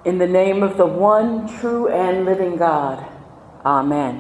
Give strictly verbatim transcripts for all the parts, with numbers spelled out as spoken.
In the name of the one true and living God, amen.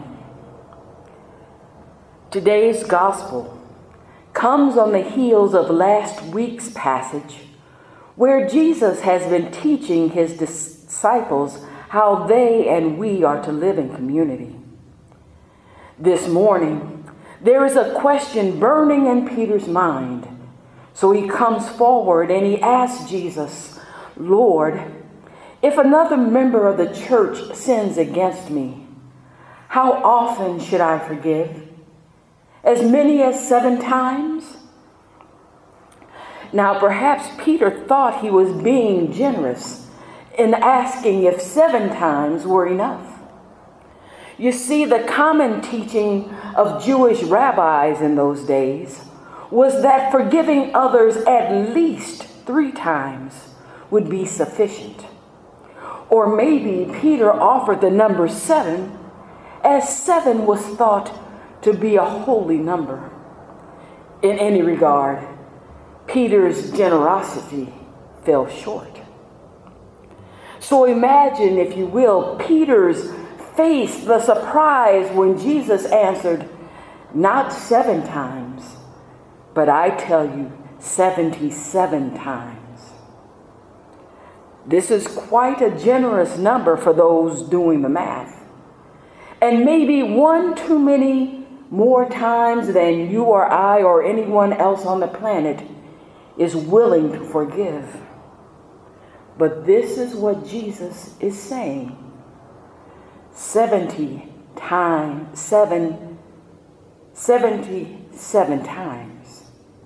Today's gospel comes on the heels of last week's passage where Jesus has been teaching his disciples how they and we are to live in community. This morning, there is a question burning in Peter's mind. So he comes forward and he asks Jesus, Lord, if another member of the church sins against me, how often should I forgive? As many as seven times? Now, perhaps Peter thought he was being generous in asking if seven times were enough. You see, the common teaching of Jewish rabbis in those days was that forgiving others at least three times would be sufficient. Or maybe Peter offered the number seven, as seven was thought to be a holy number. In any regard, Peter's generosity fell short. So imagine, if you will, Peter's face, the surprise when Jesus answered, not seven times, but I tell you, seventy-seven times. This is quite a generous number for those doing the math. And maybe one too many more times than you or I or anyone else on the planet is willing to forgive. But this is what Jesus is saying. seventy times, seven, seventy-seven times.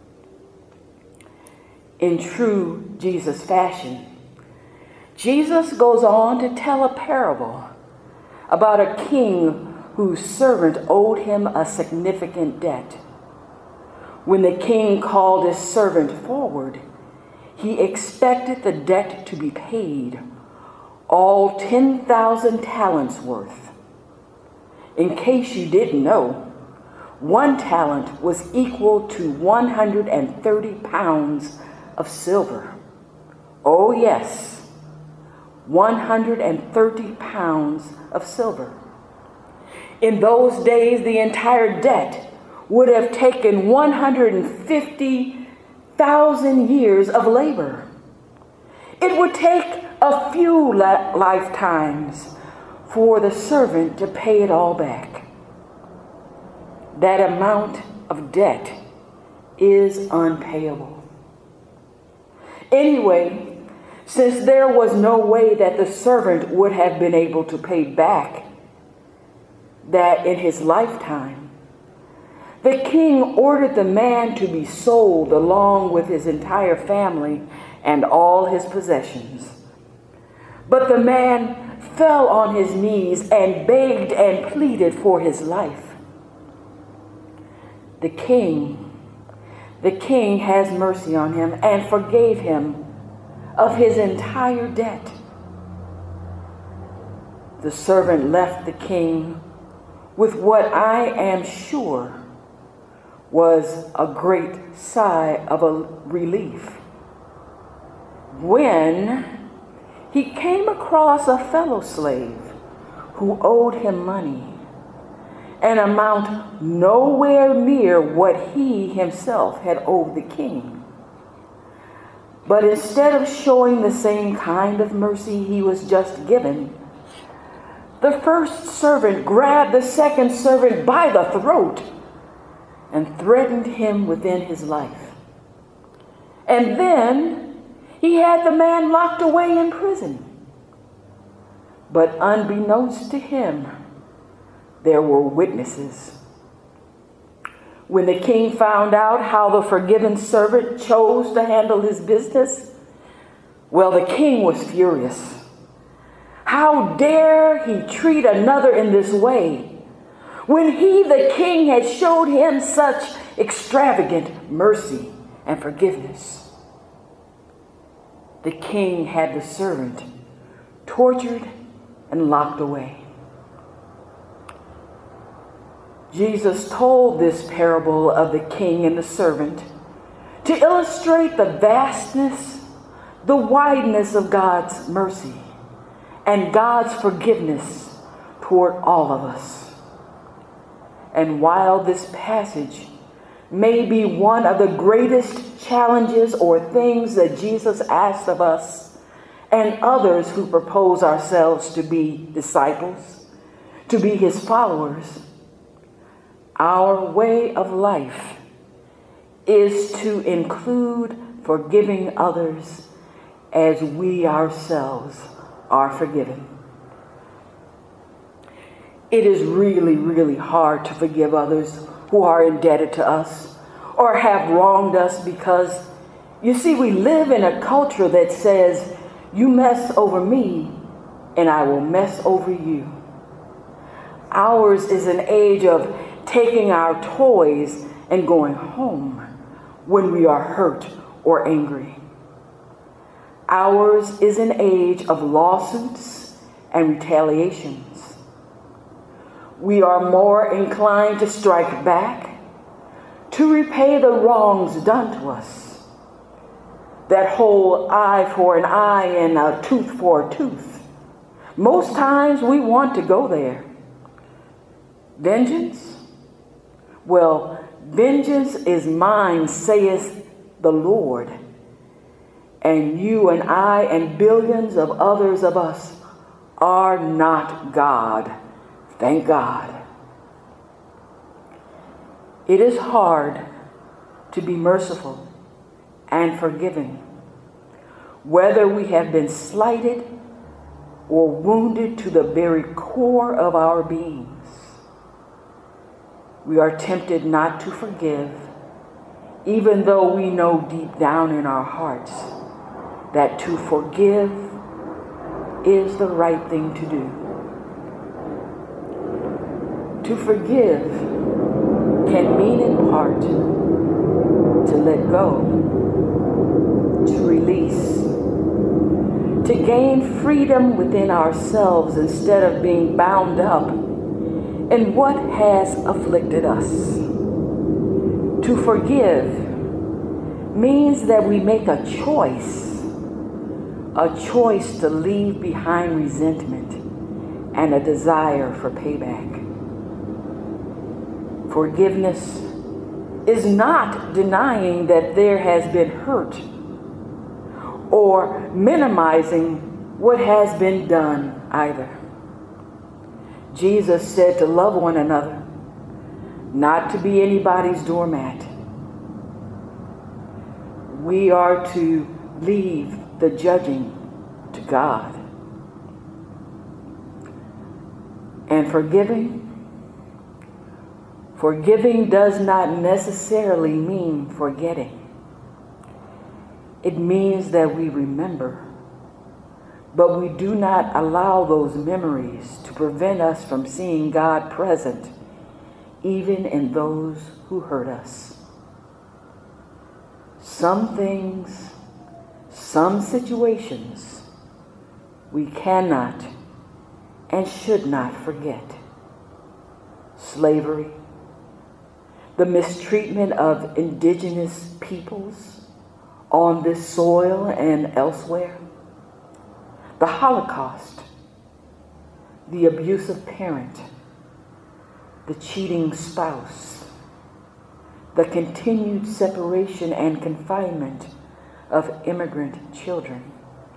In true Jesus fashion, Jesus goes on to tell a parable about a king whose servant owed him a significant debt. When the king called his servant forward, he expected the debt to be paid, all ten thousand talents worth. In case you didn't know, one talent was equal to one hundred thirty pounds of silver. Oh yes, one hundred thirty pounds of silver. In those days, the entire debt would have taken one hundred fifty thousand years of labor. It would take a few la- lifetimes for the servant to pay it all back. That amount of debt is unpayable. Anyway, since there was no way that the servant would have been able to pay back that in his lifetime, the king ordered the man to be sold along with his entire family and all his possessions. But the man fell on his knees and begged and pleaded for his life. The king, the king has mercy on him and forgave him of his entire debt. The servant left the king with what I am sure was a great sigh of a relief when he came across a fellow slave who owed him money, an amount nowhere near what he himself had owed the king. But instead of showing the same kind of mercy he was just given, the first servant grabbed the second servant by the throat and threatened him within his life. And then he had the man locked away in prison. But unbeknownst to him, there were witnesses. When the king found out how the forgiven servant chose to handle his business, well, the king was furious. How dare he treat another in this way, when he, the king, had showed him such extravagant mercy and forgiveness? The king had the servant tortured and locked away. Jesus told this parable of the king and the servant to illustrate the vastness, the wideness of God's mercy and God's forgiveness toward all of us. And while this passage may be one of the greatest challenges or things that Jesus asks of us and others who propose ourselves to be disciples, to be his followers, our way of life is to include forgiving others as we ourselves are forgiven. It is really, really hard to forgive others who are indebted to us or have wronged us because, you see, we live in a culture that says, you mess over me and I will mess over you. Ours is an age of taking our toys and going home when we are hurt or angry. Ours is an age of lawsuits and retaliations. We are more inclined to strike back, to repay the wrongs done to us. That whole eye for an eye and a tooth for a tooth. Most times we want to go there. Vengeance? Well, vengeance is mine, saith the Lord. And you and I and billions of others of us are not God. Thank God. It is hard to be merciful and forgiving, whether we have been slighted or wounded to the very core of our beings. We are tempted not to forgive, even though we know deep down in our hearts that to forgive is the right thing to do. To forgive can mean in part to let go, to release, to gain freedom within ourselves instead of being bound up in what has afflicted us. To forgive means that we make a choice, a choice to leave behind resentment and a desire for payback. Forgiveness is not denying that there has been hurt or minimizing what has been done either. Jesus said to love one another, not to be anybody's doormat. We are to leave the judging to God. And forgiving? Forgiving does not necessarily mean forgetting. It means that we remember, but we do not allow those memories to prevent us from seeing God present, even in those who hurt us. Some things, some situations, we cannot and should not forget. Slavery, the mistreatment of indigenous peoples on this soil and elsewhere, the Holocaust, the abusive parent, the cheating spouse, the continued separation and confinement of immigrant children.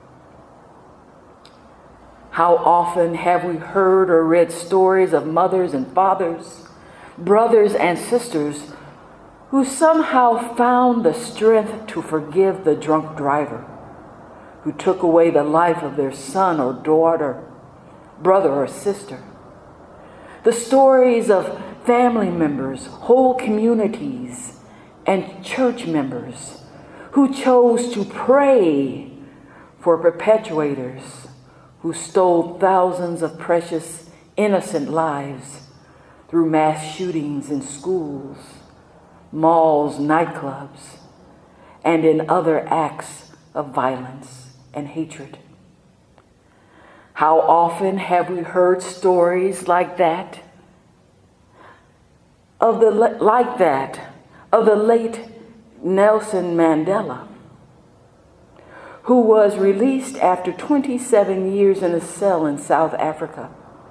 How often have we heard or read stories of mothers and fathers, brothers and sisters who somehow found the strength to forgive the drunk driver who took away the life of their son or daughter, brother or sister. The stories of family members, whole communities, and church members who chose to pray for perpetrators who stole thousands of precious, innocent lives through mass shootings in schools, malls, nightclubs, and in other acts of violence and hatred. How often have we heard stories like that, of the like that, of the late Nelson Mandela, who was released after twenty-seven years in a cell in South Africa.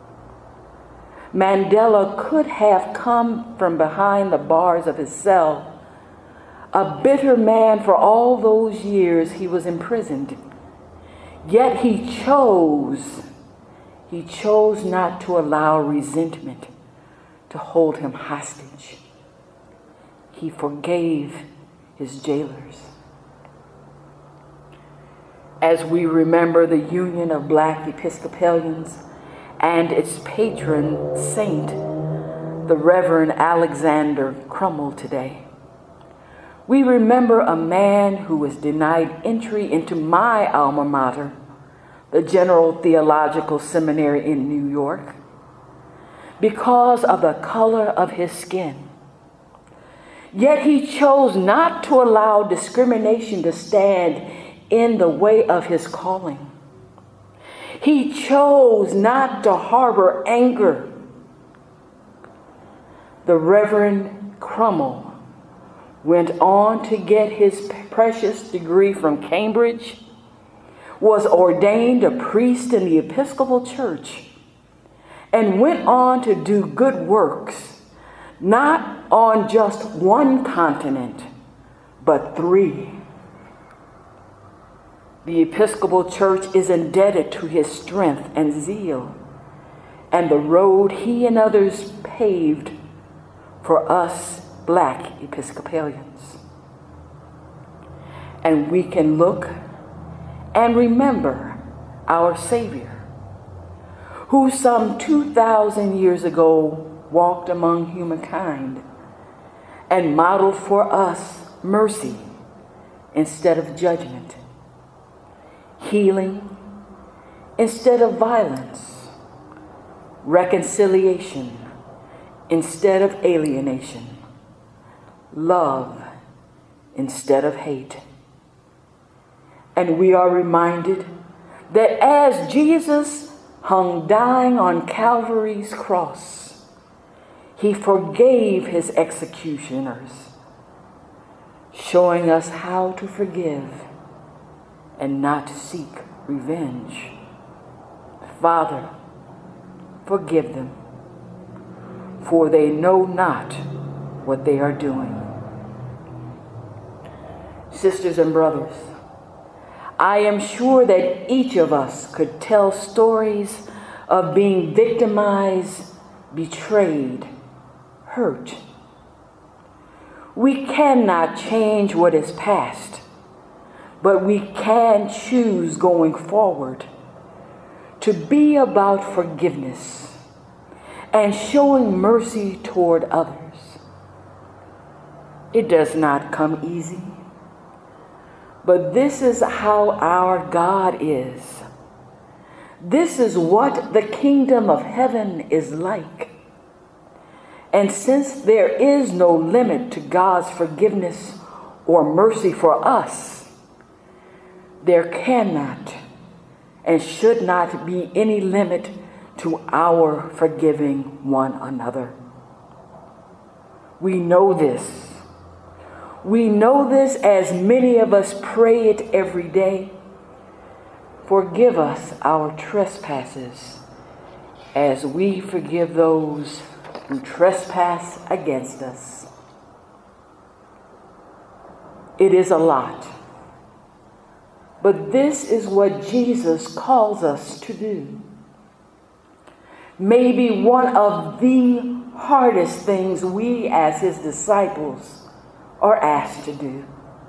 Mandela could have come from behind the bars of his cell, a bitter man for all those years he was imprisoned. Yet he chose, he chose not to allow resentment to hold him hostage. He forgave his jailers. As we remember the Union of Black Episcopalians and its patron saint, the Reverend Alexander Crummell, today, we remember a man who was denied entry into my alma mater, the General Theological Seminary in New York, because of the color of his skin. Yet he chose not to allow discrimination to stand in the way of his calling. He chose not to harbor anger. The Reverend Crummell went on to get his precious degree from Cambridge, was ordained a priest in the Episcopal Church, and went on to do good works, not on just one continent, but three. The Episcopal Church is indebted to his strength and zeal, and the road he and others paved for us Black Episcopalians. And we can look and remember our Savior, who some two thousand years ago walked among humankind and modeled for us mercy instead of judgment, healing instead of violence, reconciliation instead of alienation, love instead of hate. And we are reminded that as Jesus hung dying on Calvary's cross, he forgave his executioners, showing us how to forgive and not to seek revenge. Father, forgive them, for they know not what they are doing. Sisters and brothers, I am sure that each of us could tell stories of being victimized, betrayed, hurt. We cannot change what is past, but we can choose going forward to be about forgiveness and showing mercy toward others. It does not come easy, but this is how our God is. This is what the kingdom of heaven is like. And since there is no limit to God's forgiveness or mercy for us, there cannot and should not be any limit to our forgiving one another. We know this. We know this as many of us pray it every day. Forgive us our trespasses as we forgive those who trespass against us. It is a lot, but this is what Jesus calls us to do. Maybe one of the hardest things we as his disciples are asked to do.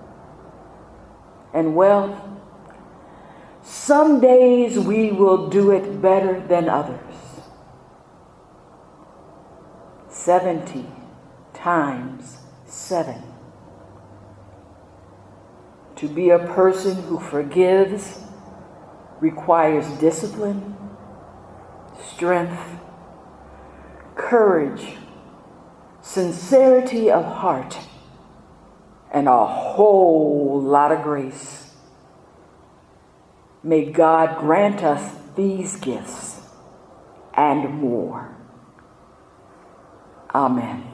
And well, some days we will do it better than others. seventy times seven. To be a person who forgives requires discipline, strength, courage, sincerity of heart, and a whole lot of grace. May God grant us these gifts and more. Amen.